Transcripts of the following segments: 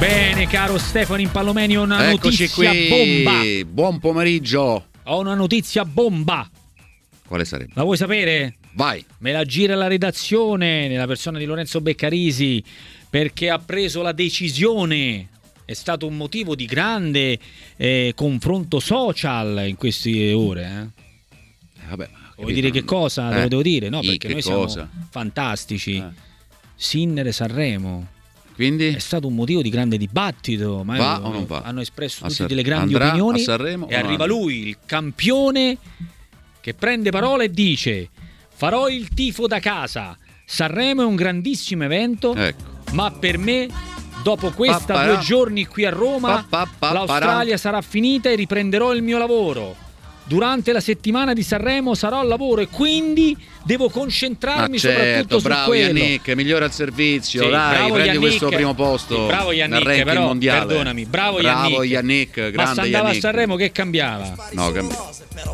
Bene, caro Stefano Impallomeni, ho una Eccoci notizia qui. bomba. Buon pomeriggio. Ho una notizia bomba. Quale sarebbe? La vuoi sapere? Vai. Me la gira la redazione nella persona di Lorenzo Beccarisi, perché ha preso la decisione. È stato un motivo di grande confronto social in queste ore. Vabbè, vuoi dire che cosa? Te lo devo dire? No, perché noi siamo fantastici. Sinner e Sanremo. Quindi? È stato un motivo di grande dibattito, ma va o non va? Hanno espresso tutti delle grandi andrà opinioni a Sanremo e arriva lui, il campione, che prende parola e dice: farò il tifo da casa, Sanremo è un grandissimo evento, ma per me dopo questa 2 giorni qui a Roma l'Australia sarà finita e riprenderò il mio lavoro. Durante la settimana di Sanremo sarò al lavoro e quindi devo concentrarmi soprattutto su bravo quello. Yannick, migliora il servizio, Sì, dai, bravo prendi Yannick, questo primo posto. sì, bravo Yannick, nel ranking però mondiale. perdonami, bravo Yannick, grande ma se andava Yannick. a Sanremo che cambiava? No, cambiava.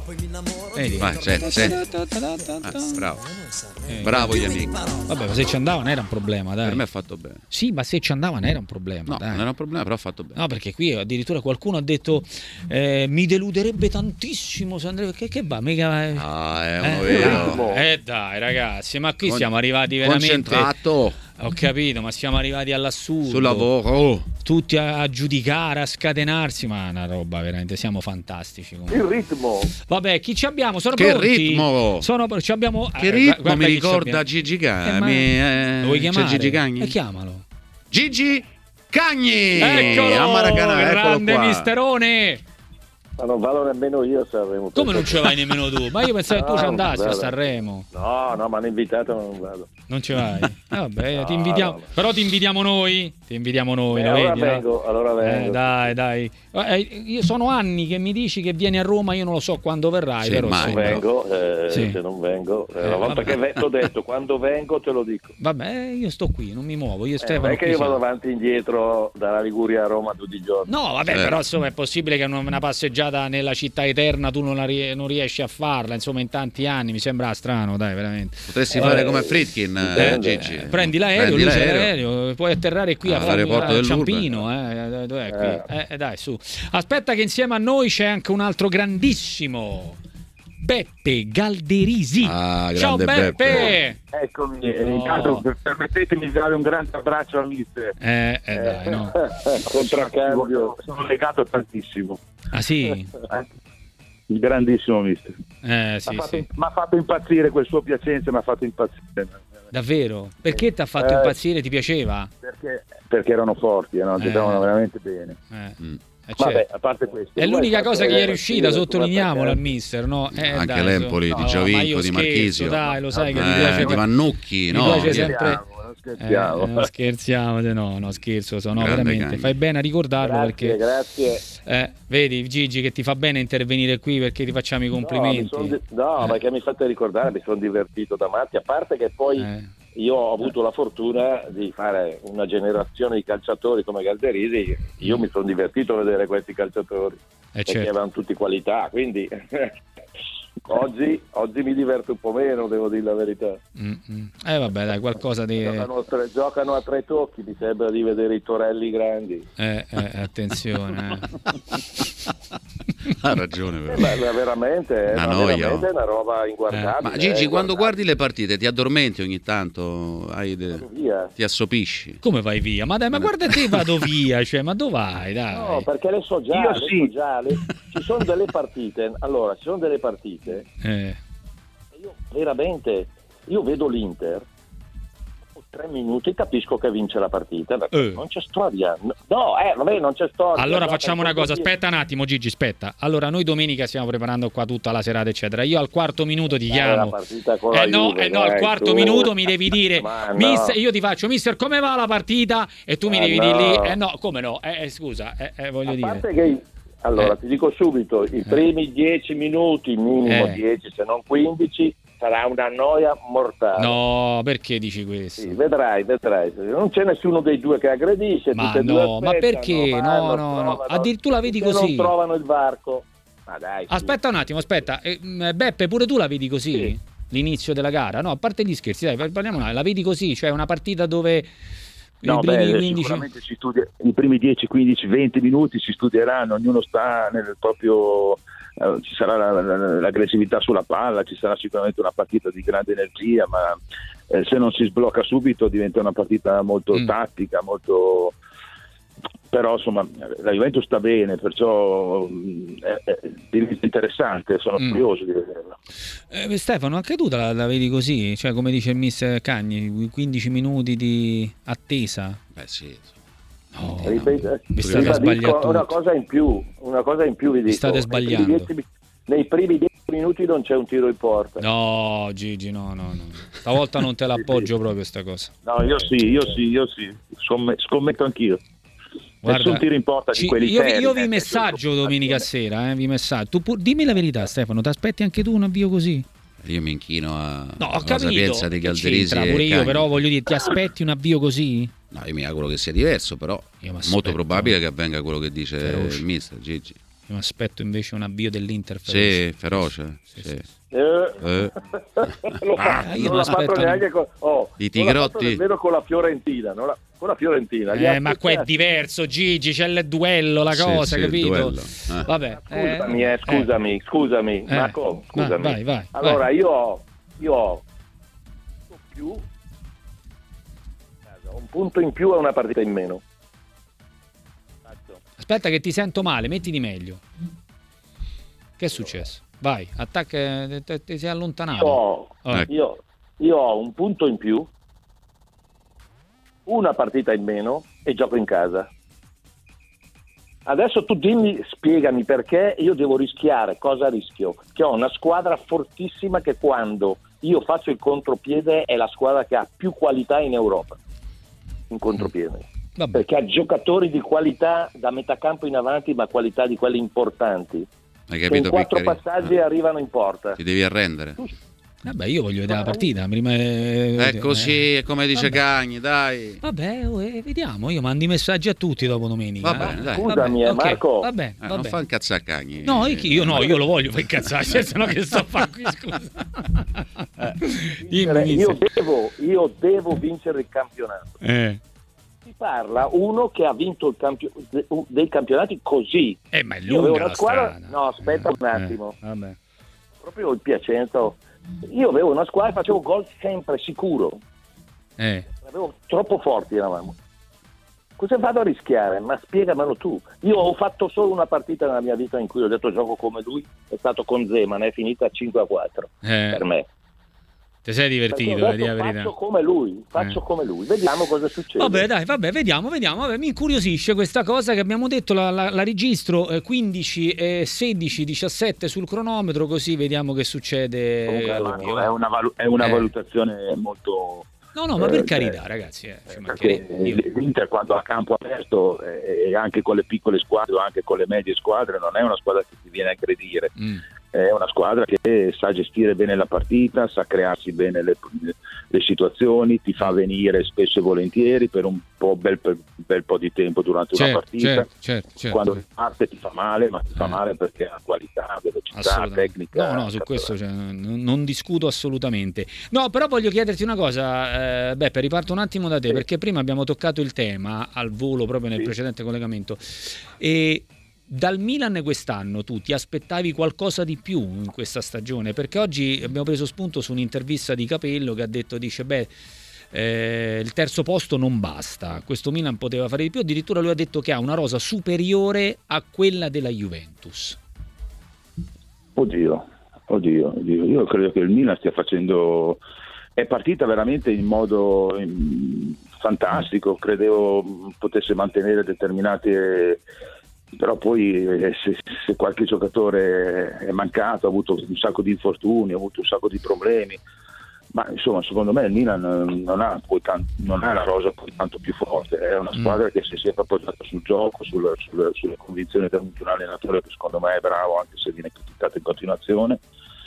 Vai, senti. Bravo. Bravo Yannick. Vabbè, ma se ci andava non era un problema, dai. Per me ha fatto bene. Sì, ma se ci andava non era un problema, No, dai. non era un problema, però ha fatto bene. No, perché qui addirittura qualcuno ha detto mi deluderebbe tantissimo se andrebbe. Che va? Mica è uno vero. Dai ragazzi, ma qui siamo arrivati veramente concentrato. Ho capito, ma siamo arrivati all'assurdo. Sul lavoro. Tutti a giudicare, a scatenarsi, ma è una roba veramente, siamo fantastici comunque. Il ritmo. Vabbè, chi ci abbiamo? Sono che pronti? ritmo? Ci abbiamo, che ritmo mi ricorda Gigi Cagni. Lo vuoi chiamare? C'è Gigi Cagni? Chiamalo. Gigi Cagni! Eccolo! A Maracanã, grande eccolo qua. misterone! Ma non vado nemmeno io a Sanremo. Come non ci vai nemmeno tu? Ma io pensavo che tu ci andassi a Sanremo. No, mi hanno invitato, ma non vado. Non ci vai? Vabbè, ti invitiamo. No. Però ti invitiamo noi. Ti invitiamo noi, lo allora vedi? Vengo, allora vengo. Dai. Io sono anni che mi dici che vieni a Roma, io non lo so quando verrai. Sì, però non vengo, se non vengo. Una volta che ti ho detto, quando vengo te lo dico. Vabbè, io sto qui, non mi muovo. Io Stefano. Non è che io vado avanti e indietro dalla Liguria a Roma tutti i giorni. No, vabbè, però insomma è possibile che una passeggiata nella città eterna tu non riesci a farla, insomma, in tanti anni, mi sembra strano, dai, veramente. Potresti fare come Friedkin, Gigi. Prendi l'aereo, puoi atterrare qui all'aeroporto del Ciampino, dai, su. Aspetta che insieme a noi c'è anche un altro grandissimo, Beppe Galderisi. Ciao Beppe. Eccomi, intanto permettetemi di dare un grande abbraccio al mister. Dai, no. Contraccambio, sono legato tantissimo. Ah sì? Il grandissimo mister. Sì. Mi ha fatto impazzire quel suo Piacenza, mi ha fatto impazzire. Davvero? Perché ti ha fatto impazzire? Ti piaceva? Perché erano forti, giocavano veramente bene. Vabbè, a parte questo, è l'unica cosa che gli è riuscita, sottolineiamola al mister, no? Anche dai, l'Empoli di Giovinco, di Marchisio, dai, lo sai che mi piace di Vannucchi, no? Mi piace sempre. Non scherziamo, no, scherzo, no, grande veramente. Cagni. Fai bene a ricordarlo perché grazie. vedi Gigi che ti fa bene intervenire qui perché ti facciamo i complimenti. Perché mi fate ricordare, mi sono divertito da matti, a parte che poi io ho avuto la fortuna di fare una generazione di calciatori come Galderisi, io mi sono divertito a vedere questi calciatori perché avevano tutte qualità, quindi oggi mi diverto un po' meno, devo dire la verità. Vabbè, dai, qualcosa di giocano a 3 tocchi, mi sembra di vedere i torelli grandi. Attenzione. Ha ragione, veramente, una noia, veramente è una roba inguardabile. Ma Gigi, quando guardi le partite ti addormenti ogni tanto? Ti assopisci? Come vai via? Ma dai, ma guarda te, vado via, cioè, ma dove vai? Dai. No, perché le so già, ci sono delle partite. Allora, ci sono delle partite. Io veramente, vedo l'Inter. 3 minuti capisco che vince la partita, non c'è storia. Non c'è storia. Allora facciamo una cosa, aspetta un attimo Gigi, aspetta. Allora noi domenica stiamo preparando qua tutta la serata eccetera. Io al quarto minuto ti chiamo. Al quarto minuto mi devi dire mister, io ti faccio mister come va la partita e tu mi devi dire lì come no, scusa, voglio dire. A parte che allora ti dico subito, i primi 10 minuti, minimo 10 se non 15 sarà una noia mortale. No, perché dici questo? Sì, vedrai. Non c'è nessuno dei due che aggredisce. Ma no, ma perché? No. Addirittura la vedi così. Non trovano il varco. Ma dai. Aspetta un attimo, Beppe, pure tu la vedi così? Sì. L'inizio della gara? No, a parte gli scherzi, dai, parliamo, la vedi così? Cioè una partita dove No, sicuramente si studia i primi 10, 15, 20 minuti, si studieranno, ognuno sta nel proprio, ci sarà l'aggressività sulla palla, ci sarà sicuramente una partita di grande energia, ma se non si sblocca subito diventa una partita molto tattica, molto... Però insomma la Juventus sta bene, perciò diventa interessante, sono curioso di vederla. Stefano, anche tu la vedi così? Cioè, come dice il mister Cagni, 15 minuti di attesa? Beh sì. Vi state sbagliando. Una cosa in più vi dico. Vi state sbagliando. Nei primi 10 minuti non c'è un tiro in porta. No, Gigi, no. Stavolta non te l'appoggio proprio sta cosa. No, io sì. Scommetto anch'io. Guarda, nessun tiro in porta di quelli seri. Io vi messaggio domenica sera, vi messaggio. Dimmi la verità, Stefano, ti aspetti anche tu un avvio così? Io mi inchino alla capito, sapienza di Calderisi pure io, però voglio dire, ti aspetti un avvio così? No, io mi auguro che sia diverso, però è molto probabile che avvenga quello che dice il mister Gigi. Io mi aspetto invece un avvio dell'Inter feroce. Sì. Io non aspetto neanche i tigrotti nemmeno con la Fiorentina, con la Fiorentina. Ma qua è diverso, Gigi, c'è il duello, la cosa, capito? Vabbè. Scusami, Marco, scusami. Vai. Allora, io ho un punto in più e una partita in meno. Aspetta che ti sento male, mettiti meglio. Che è successo? Vai, attacca, ti sei allontanato. Io ho un punto in più, una partita in meno e gioco in casa. Adesso tu spiegami perché io devo rischiare, cosa rischio? Che ho una squadra fortissima che quando io faccio il contropiede è la squadra che ha più qualità in Europa, in contropiede. Perché ha giocatori di qualità da metà campo in avanti, ma qualità di quelli importanti. Hai capito, in 4 passaggi arrivano in porta. Ti devi arrendere. Vabbè, io voglio vedere la partita. Prima è così, è come dice Cagni, dai. Vabbè, vediamo. Io mando i messaggi a tutti dopo domenica. Vabbè, dai. Scusami, Marco. Vabbè. Non fa incazzare Cagni. Io lo voglio far incazzare, se no che sto a fare qui, scusa. Io devo vincere il campionato. Si parla uno che ha vinto dei campionati così. Ma è lunga la strada. No, aspetta un attimo. Vabbè. Proprio il Piacenza. Io avevo una squadra, facevo gol sempre sicuro. Avevo troppo forti eravamo. Cosa vado a rischiare? Ma spiegamelo tu. Io ho fatto solo una partita nella mia vita in cui ho detto gioco come lui, è stato con Zeman, è finita 5-4 per me. Ti sei divertito, faccio come lui, vediamo cosa succede. Vabbè, vediamo. Mi incuriosisce questa cosa che abbiamo detto, la registro 15, 16, 17 sul cronometro, così vediamo che succede. È una valutazione molto... No, ma per carità, ragazzi. L'Inter quando ha campo aperto e anche con le piccole squadre o anche con le medie squadre non è una squadra che ti viene a aggredire. È una squadra che sa gestire bene la partita, sa crearsi bene le situazioni, ti fa venire spesso e volentieri per un bel po' di tempo durante una partita. Certo. Quando parte ti fa male, ma ti fa male perché ha qualità, velocità, tecnica. No, su questo non discuto assolutamente. No, però voglio chiederti una cosa, Beppe, riparto un attimo da te, perché prima abbiamo toccato il tema al volo proprio nel precedente collegamento. E dal Milan quest'anno tu ti aspettavi qualcosa di più in questa stagione? Perché oggi abbiamo preso spunto su un'intervista di Capello che il terzo posto non basta, questo Milan poteva fare di più, addirittura lui ha detto che ha una rosa superiore a quella della Juventus. Oddio, io credo che il Milan stia facendo, è partita veramente in modo fantastico, credevo potesse mantenere determinate, però poi se qualche giocatore è mancato, ha avuto un sacco di infortuni, ha avuto un sacco di problemi, ma insomma secondo me il Milan non ha la rosa poi tanto più forte, è una squadra che si è sempre appoggiata sul gioco, sulle convinzioni di un allenatore che secondo me è bravo anche se viene criticato in continuazione.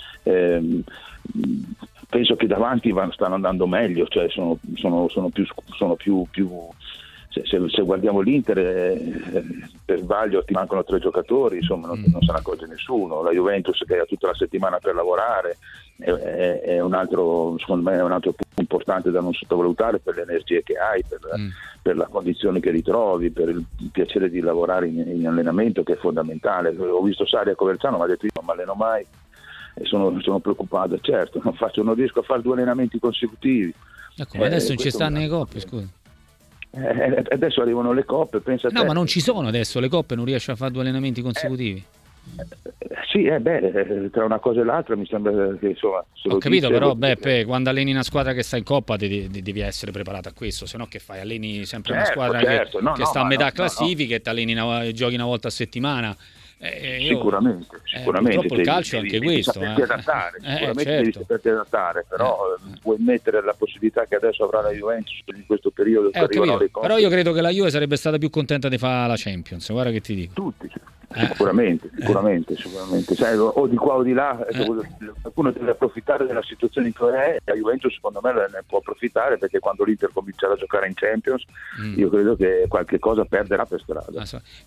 Penso che davanti stanno andando meglio, cioè sono più se guardiamo l'Inter per sbaglio ti mancano 3 giocatori, insomma non se ne accorge nessuno. La Juventus che ha tutta la settimana per lavorare è un altro, secondo me è un altro punto. importante da non sottovalutare per le energie che hai, per la condizione che ritrovi, per il piacere di lavorare in allenamento, che è fondamentale. Ho visto Sarri a Coverciano, mi ha detto: io non mi alleno mai e sono preoccupato. Certo, non riesco a fare 2 allenamenti consecutivi. Ecco, adesso non ci stanno le coppe, scusa. Adesso arrivano le coppe, pensa no, ma non ci sono adesso le coppe, non riesci a fare 2 allenamenti consecutivi. Sì, tra una cosa e l'altra mi sembra che insomma. Ho capito, però Beppe, quando alleni una squadra che sta in coppa devi essere preparato a questo, se no che fai? Alleni sempre una squadra che sta a metà classifica e ti alleni giochi una volta a settimana. Sicuramente. Purtroppo il calcio è anche questo. Devi adattare, sicuramente certo. devi saperti adattare, però puoi mettere la possibilità che adesso avrà la Juventus in questo periodo che arrivano le coppe. Però io credo che la Juve sarebbe stata più contenta di fare la Champions, guarda che ti dico. Tutti, sicuramente. Sai, o di qua o di là, qualcuno deve approfittare della situazione in cui è. La Juventus secondo me ne può approfittare, perché quando l'Inter comincerà a giocare in Champions io credo che qualche cosa perderà per strada.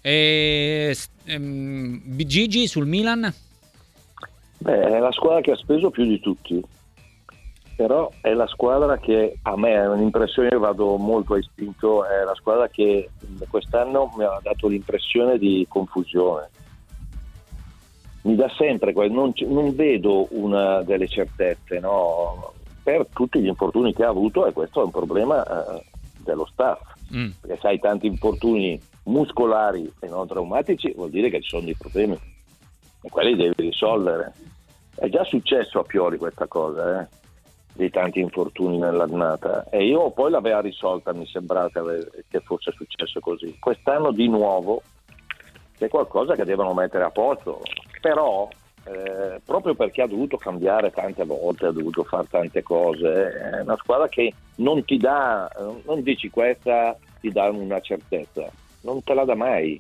Gigi sul Milan? È la squadra che ha speso più di tutti, però è la squadra che a me è un'impressione, io vado molto a istinto, è la squadra che quest'anno mi ha dato l'impressione di confusione. Mi dà sempre, non vedo una delle certezze, no? Per tutti gli infortuni che ha avuto, e questo è un problema dello staff, perché se hai tanti infortuni muscolari e non traumatici vuol dire che ci sono dei problemi e quelli devi risolvere. È già successo a Pioli questa cosa, dei tanti infortuni nell'annata, e io poi l'aveva risolta, mi sembrava che fosse successo così. Quest'anno di nuovo c'è qualcosa che devono mettere a posto, però proprio perché ha dovuto cambiare tante volte, ha dovuto fare tante cose, è una squadra che non ti dà, non dici questa ti dà una certezza, non te la dà mai.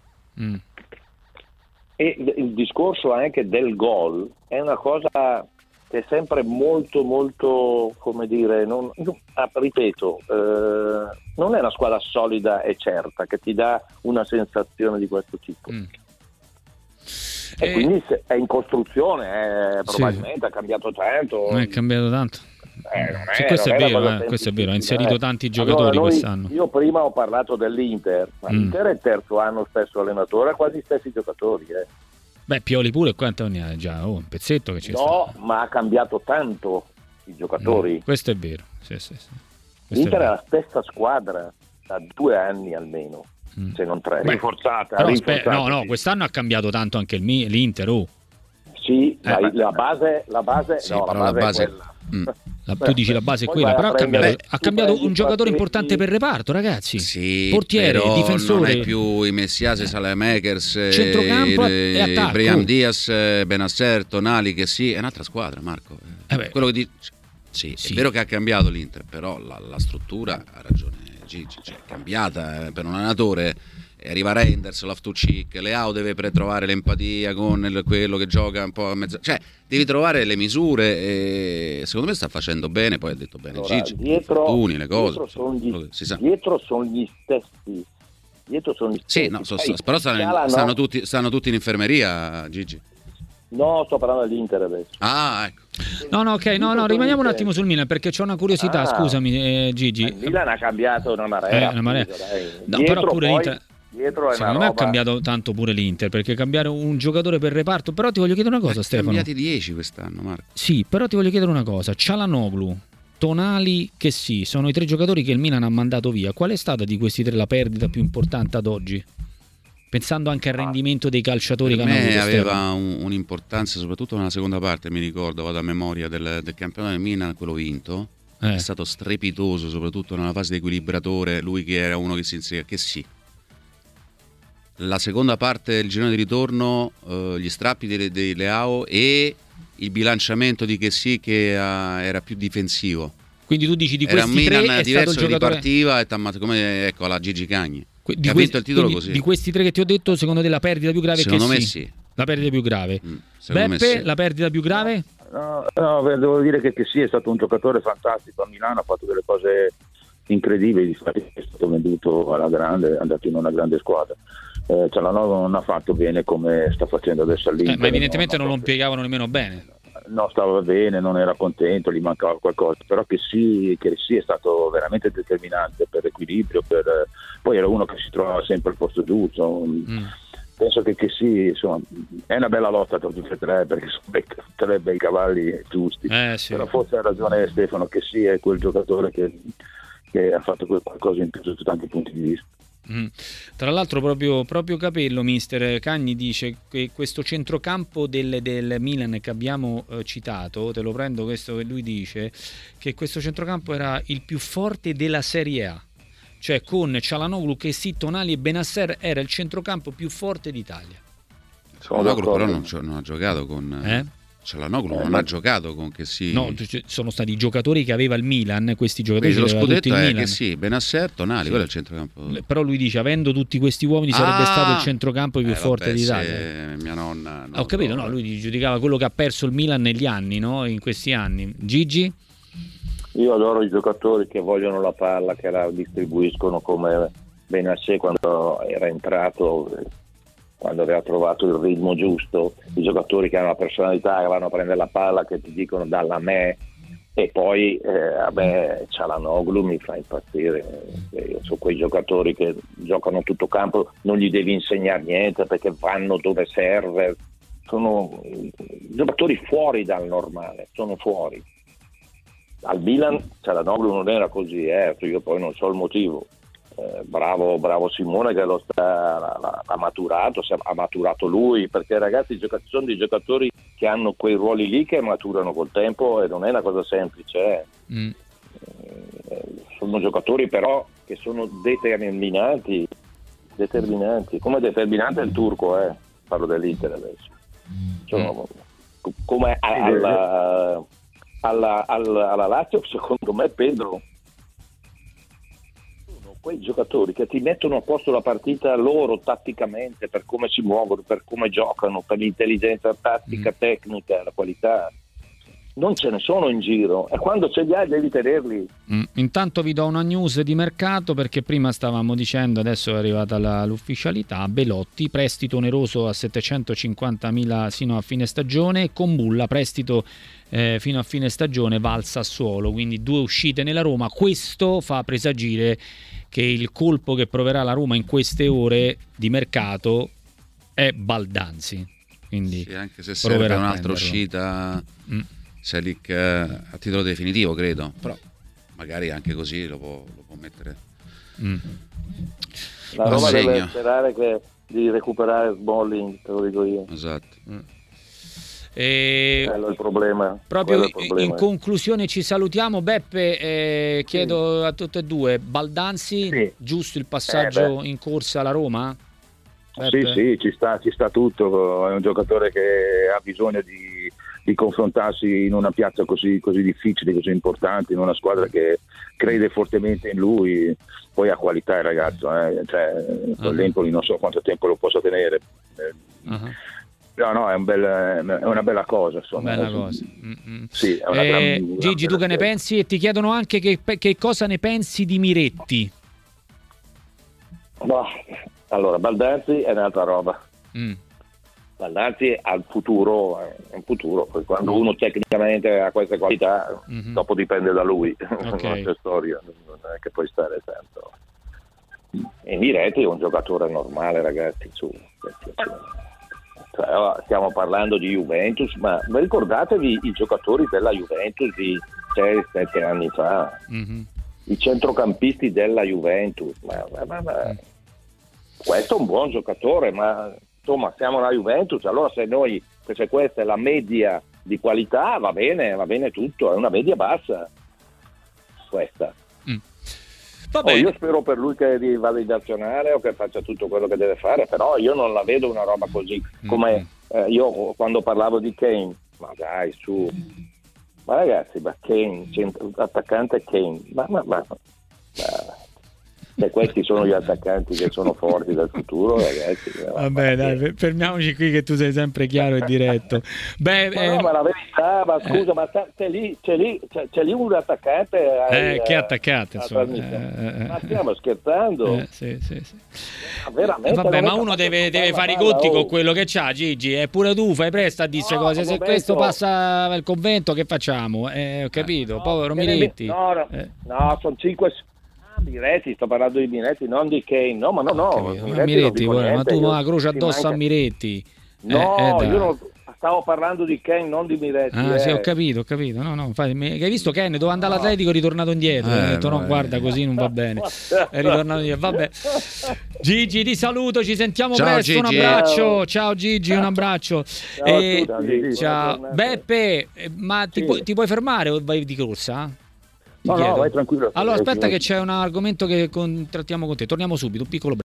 E il discorso anche del gol è una cosa che è sempre molto molto, come dire, ripeto, non è una squadra solida e certa che ti dà una sensazione di questo tipo. E quindi è in costruzione, probabilmente ha cambiato tanto. Non è cambiato tanto. Questo è vero, ha inserito tanti giocatori quest'anno. Io prima ho parlato dell'Inter, ma l'Inter è il terzo anno stesso allenatore, ha quasi gli stessi giocatori. Beh, Pioli pure quanto ne ha già? Un pezzetto che c'è stato. Ma ha cambiato tanto i giocatori. Questo è vero. Sì. L'Inter è la stessa squadra da 2 anni almeno, se non 3. Rinforzata. No, quest'anno ha cambiato tanto anche l'Inter. Sì, la base sì, no, però la base è quella. Tu dici la base è quella, però ha cambiato un giocatore importante per reparto, ragazzi. Sì, portiere, però difensore. Non è più i Messiase, Salamakers, centrocampo e attacco. Brahim Diaz, Benasser, Tonali, che sì, è un'altra squadra, Marco. Quello che dici. Sì, è vero che ha cambiato l'Inter, però la struttura, ha ragione Gigi, è cambiata per un allenatore. Arriva Reinders, Loftus-Cheek, Leao deve trovare l'empatia con quello che gioca un po' a mezzo, cioè devi trovare le misure, e secondo me sta facendo bene. Poi ha detto bene Gigi, le cose dietro sono gli stessi. Sì, no, però stanno tutti in infermeria, Gigi. No, sto parlando dell'Inter adesso. Ecco. No, rimaniamo un attimo sul Milan, perché c'è una curiosità, scusami Gigi. Il Milan ha cambiato una marea. No, però pure l'Inter secondo me ha cambiato tanto pure l'Inter, perché cambiare un giocatore per reparto. Però ti voglio chiedere una cosa, Stefano. Cambiati 10 quest'anno, Marco. Sì, però ti voglio chiedere una cosa. Çalhanoğlu, Tonali, che sì, sono i 3 giocatori che il Milan ha mandato via. Qual è stata di questi 3 la perdita più importante ad oggi? Pensando anche al rendimento dei calciatori che hanno avuto. Aveva un'importanza soprattutto nella seconda parte, mi ricordo, vado a memoria del campionato del Milan, quello vinto. È stato strepitoso, soprattutto nella fase di equilibratore, lui che era uno che si inseriva, che sì. La seconda parte del girone di ritorno, gli strappi di Leao e il bilanciamento di Kessie che era più difensivo. Quindi tu dici di questi 3 è diverso, stato il giocatore che ripartiva e come alla Gigi Cagni. Ha vinto il titolo così. Di questi 3 che ti ho detto, secondo te la perdita più grave secondo è me sì. La perdita più grave. Beppe, sì. La perdita più grave? No, devo dire che sì, è stato un giocatore fantastico a Milano, ha fatto delle cose incredibili, infatti è stato venduto alla grande, è andato in una grande squadra. Çalhanoğlu non ha fatto bene come sta facendo adesso all'Inter. Ma evidentemente non lo impiegavano nemmeno bene. non stava bene, non era contento, gli mancava qualcosa, però che sì è stato veramente determinante per l'equilibrio, poi era uno che si trovava sempre al posto giusto. Penso che sì, insomma, è una bella lotta tra tutti e tre, perché sono tre bei cavalli giusti, sì. Però forse ha ragione Stefano, che sì è quel giocatore che ha fatto qualcosa in più sotto tanti punti di vista. Tra l'altro proprio Capello, mister Cagni, dice che questo centrocampo del Milan che abbiamo citato, te lo prendo questo che lui dice, che questo centrocampo era il più forte della Serie A, cioè con Çalhanoğlu, Kessie, Tonali e Benasser era il centrocampo più forte d'Italia. Çalhanoğlu però non ha giocato con Çalhanoğlu non ha giocato con Kessie. No, sono stati i giocatori che aveva il Milan, questi giocatori. Quindi lo scudetto il è Milan. Kessie, Benasser, Tonali, quello è il centrocampo. Però lui dice, avendo tutti questi uomini sarebbe stato il centrocampo più forte d'Italia. Mia nonna ho capito, no, lui giudicava quello che ha perso il Milan negli anni, no? In questi anni. Gigi? Io adoro i giocatori che vogliono la palla, che la distribuiscono, come Benasser quando era entrato, quando aveva trovato il ritmo giusto, i giocatori che hanno la personalità, che vanno a prendere la palla, che ti dicono dalla me, e poi a me Çalhanoğlu mi fa impazzire. Io so quei giocatori che giocano tutto campo, non gli devi insegnare niente perché vanno dove serve, sono giocatori fuori dal normale, sono fuori. Al Milan Çalhanoğlu non era così, io poi non so il motivo. Bravo Simone che ha maturato lui, perché ragazzi sono dei giocatori che hanno quei ruoli lì che maturano col tempo e non è una cosa semplice. Sono giocatori però che sono determinanti, come determinante il turco, parlo dell'Inter adesso, come alla Lazio, secondo me Pedro, quei giocatori che ti mettono a posto la partita loro tatticamente, per come si muovono, per come giocano, per l'intelligenza tattica, tecnica, la qualità, non ce ne sono in giro, e quando ce li hai devi tenerli. Intanto vi do una news di mercato, perché prima stavamo dicendo, adesso è arrivata l'ufficialità: Belotti, prestito oneroso a 750.000 sino a fine stagione, con Bulla prestito fino a fine stagione, va al Sassuolo, quindi 2 uscite nella Roma. Questo fa presagire che il colpo che proverà la Roma in queste ore di mercato è Baldanzi, quindi sì, anche se serve un'altra uscita Selic a titolo definitivo, credo, però magari anche così lo può mettere. La Roma deve sperare di recuperare Smalling, te lo dico io. Esatto. Quello è il problema. Proprio in conclusione ci salutiamo. Beppe, chiedo a tutte e due, Baldanzi, giusto il passaggio in corsa alla Roma? Beppe? Sì, ci sta tutto. È un giocatore che ha bisogno di confrontarsi in una piazza così difficile, così importante, in una squadra che crede fortemente in lui. Poi ha qualità il ragazzo, con l'Empoli non so quanto tempo lo possa tenere. No, è una bella cosa, insomma. Bella cosa. Sì, Gigi, tu che ne pensi? E ti chiedono anche che cosa ne pensi di Miretti. Allora, Baldanzi è un'altra roba. Baldanzi ha il futuro, è un futuro. Poi quando uno tecnicamente ha queste qualità, dopo dipende da lui. Non c'è storia, non è che puoi stare tanto. E Miretti è un giocatore normale, ragazzi, stiamo parlando di Juventus, ma ricordatevi i giocatori della Juventus di 6-7 anni fa, i centrocampisti della Juventus, ma questo è un buon giocatore, ma insomma siamo la Juventus, allora se questa è la media di qualità va bene tutto, è una media bassa questa. Io spero per lui che vada in nazionale o che faccia tutto quello che deve fare, però io non la vedo una roba così come io quando parlavo di Kane, ma dai su, ma ragazzi, ma Kane, attaccante Kane, ma Se questi sono gli attaccanti che sono forti del futuro, ragazzi. Vabbè, dai, fermiamoci qui che tu sei sempre chiaro e diretto. Beh, no, ma la verità, ma scusa, ma c'è lì un attaccante. Che attaccante, insomma. Ma stiamo scherzando? Sì. Veramente. Vabbè, ma uno deve fare i conti con quello che c'ha, Gigi. Eppure tu fai presto a dire cose. Se questo passa il convento, che facciamo? Ho capito, povero Miretti. No, sono 5. Miretti, sto parlando di Miretti, non di Kane. No, ma no. Miretti, ma tu la croce addosso a Miretti. No, io non stavo parlando di Kane, non di Miretti. Sì, ho capito. No, hai visto Kane doveva andare all'Atletico, è ritornato indietro. Ha detto no, guarda, così non va bene. È ritornato indietro. Vabbè. Gigi, ti saluto, ci sentiamo presto. Gigi. Un abbraccio. Ciao Gigi, un abbraccio. Ciao. Beppe, ma ti puoi fermare o vai di corsa? No, vai tranquillo. Allora aspetta che c'è un argomento che trattiamo con te. Torniamo subito, un piccolo break.